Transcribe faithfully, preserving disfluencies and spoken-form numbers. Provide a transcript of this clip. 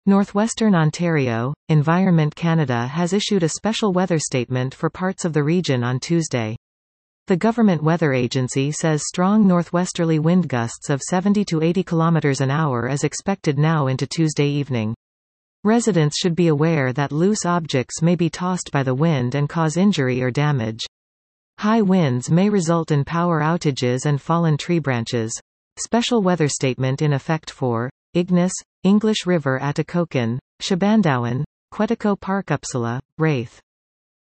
Northwestern Ontario, Environment Canada has issued a special weather statement for parts of the region on Tuesday. The government weather agency says strong northwesterly wind gusts of seventy to eighty kilometers an hour is expected now into Tuesday evening. Residents should be aware that loose objects may be tossed by the wind and cause injury or damage. High winds may result in power outages and fallen tree branches. Special weather statement in effect for Ignis, English River Atikokan, Shabandowan, Quetico Park Uppsala, Wraith.